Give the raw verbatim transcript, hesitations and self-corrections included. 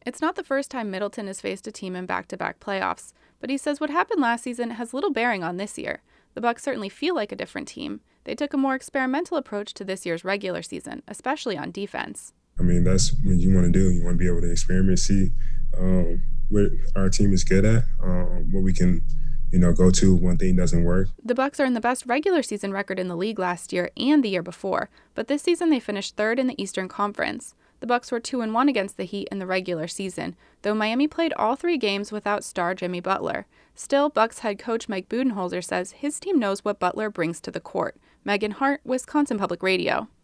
It's not the first time Middleton has faced a team in back-to-back playoffs, but he says what happened last season has little bearing on this year. The Bucks certainly feel like a different team. They took a more experimental approach to this year's regular season, especially on defense. I mean, that's what you want to do. You want to be able to experiment, see um, what our team is good at, um, what we can, you know, go to when thing doesn't work. The Bucks are in the best regular season record in the league last year and the year before, but this season they finished third in the Eastern Conference. The Bucks were two and one against the Heat in the regular season, though Miami played all three games without star Jimmy Butler. Still, Bucks head coach Mike Budenholzer says his team knows what Butler brings to the court. Megan Hart, Wisconsin Public Radio.